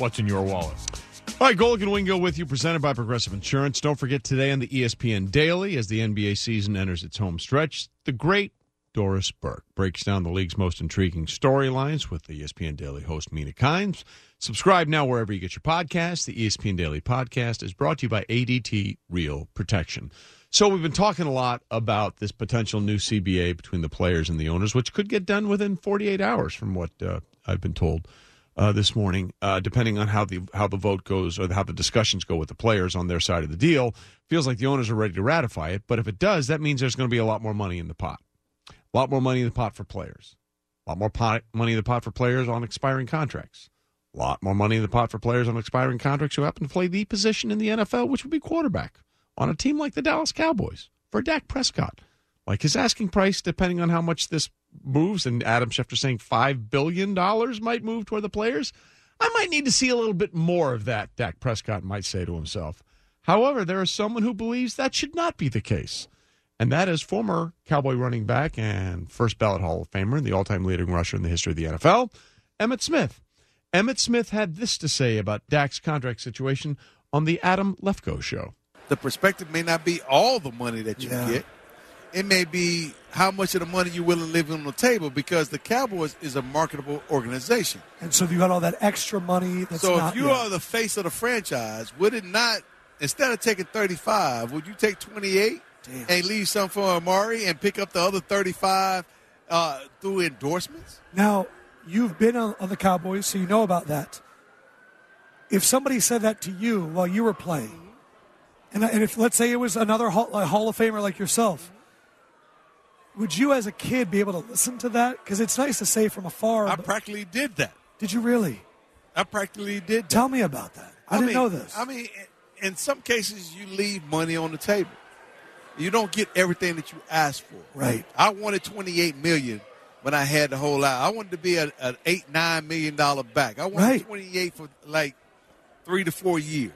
what's in your wallet. All right, Golic and Wingo with you, presented by Progressive Insurance. Don't forget today on the ESPN Daily, as the NBA season enters its home stretch, the great Doris Burke breaks down the league's most intriguing storylines with the ESPN Daily host Mina Kimes. Subscribe now wherever you get your podcasts. The ESPN Daily podcast is brought to you by ADT Real Protection. So we've been talking a lot about this potential new CBA between the players and the owners, which could get done within 48 hours from what I've been told this morning, depending on how the vote goes or how the discussions go with the players on their side of the deal. Feels like the owners are ready to ratify it, but if it does, that means there's going to be a lot more money in the pot. A lot more money in the pot for players. A lot more money in the pot for players on expiring contracts. A lot more money in the pot for players on expiring contracts who happen to play the position in the NFL, which would be quarterback, on a team like the Dallas Cowboys for Dak Prescott. Like his asking price, depending on how much this moves, and Adam Schefter saying $5 billion might move toward the players, I might need to see a little bit more of that, Dak Prescott might say to himself. However, there is someone who believes that should not be the case. And that is former Cowboy running back and first ballot Hall of Famer and the all-time leading rusher in the history of the NFL, Emmitt Smith. Emmitt Smith had this to say about Dak's contract situation on the Adam Lefkoe Show. The perspective may not be all the money that you get. It may be how much of the money you're willing to leave on the table, because the Cowboys is a marketable organization. And so you got all that extra money. If you are the face of the franchise, would it not, instead of taking 35, would you take 28? Damn. And leave some for Amari and pick up the other 35 through endorsements? Now, you've been on the Cowboys, so you know about that. If somebody said that to you while you were playing, and if, let's say, it was another Hall of Famer like yourself, would you as a kid be able to listen to that? Because it's nice to say from afar. I practically did that. Did you really? I practically did that. Tell me about that. I didn't know this. I mean, in some cases, you leave money on the table. You don't get everything that you ask for. Right. I wanted $28 million when I had the whole lot. I wanted to be an $8-9 million back. I wanted 28 for like 3 to 4 years.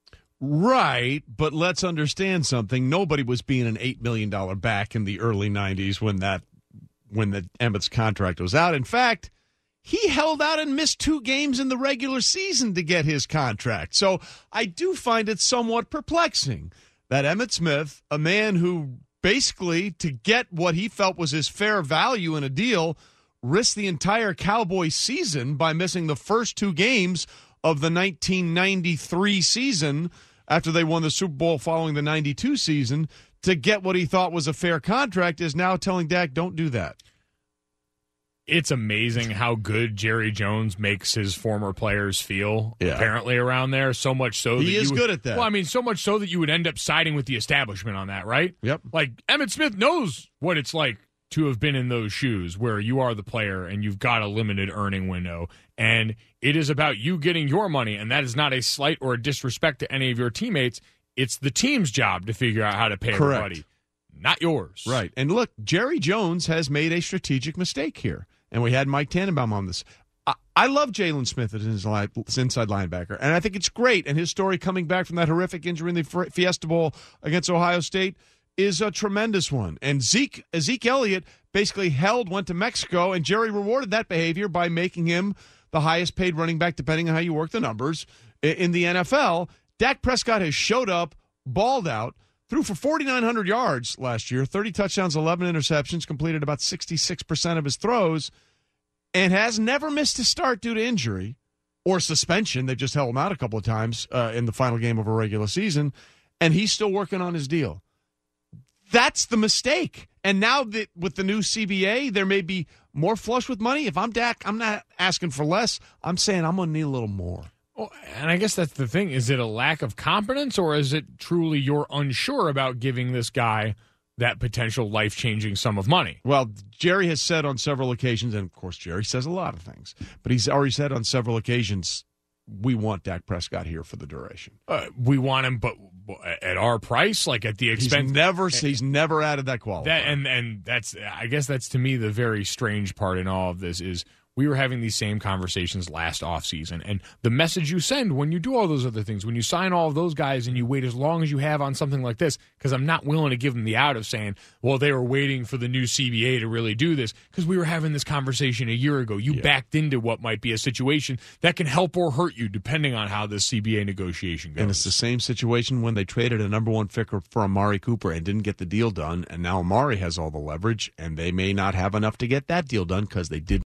Right, but let's understand something. Nobody was being an $8 million back in the early 90s when the Emmitt's contract was out. In fact, he held out and missed 2 games in the regular season to get his contract. So I do find it somewhat perplexing that Emmitt Smith, a man who basically, to get what he felt was his fair value in a deal, risked the entire Cowboys season by missing the first 2 games of the 1993 season after they won the Super Bowl following the 92 season to get what he thought was a fair contract, is now telling Dak, don't do that. It's amazing how good Jerry Jones makes his former players feel, apparently, around there. So much so that he is good at that. Well, I mean, so much so that you would end up siding with the establishment on that, right? Yep. Like, Emmitt Smith knows what it's like to have been in those shoes where you are the player and you've got a limited earning window. And it is about you getting your money, and that is not a slight or a disrespect to any of your teammates. It's the team's job to figure out how to pay everybody, not yours. Right. And look, Jerry Jones has made a strategic mistake here. And we had Mike Tannenbaum on this. I love Jaylon Smith as his inside linebacker, and I think it's great. And his story coming back from that horrific injury in the Fiesta Bowl against Ohio State is a tremendous one. And Zeke Elliott basically went to Mexico, and Jerry rewarded that behavior by making him the highest paid running back, depending on how you work the numbers, in the NFL. Dak Prescott has showed up, balled out, threw for 4,900 yards last year, 30 touchdowns, 11 interceptions, completed about 66% of his throws, and has never missed a start due to injury or suspension. They've just held him out a couple of times in the final game of a regular season, and he's still working on his deal. That's the mistake. And now that with the new CBA, there may be more flush with money. If I'm Dak, I'm not asking for less. I'm saying I'm going to need a little more. Well, and I guess that's the thing. Is it a lack of confidence, or is it truly you're unsure about giving this guy that potential life-changing sum of money? Well, Jerry has said on several occasions, and of course Jerry says a lot of things, but he's already said on several occasions, we want Dak Prescott here for the duration. We want him, but at our price, like at the expense. He's never added that quality. And that's, I guess that's to me the very strange part in all of this is we were having these same conversations last offseason. And the message you send when you do all those other things, when you sign all of those guys and you wait as long as you have on something like this, because I'm not willing to give them the out of saying, well, they were waiting for the new CBA to really do this, because we were having this conversation a year ago. You backed into what might be a situation that can help or hurt you depending on how this CBA negotiation goes. And it's the same situation when they traded a number one pick for Amari Cooper and didn't get the deal done, and now Amari has all the leverage, and they may not have enough to get that deal done because they did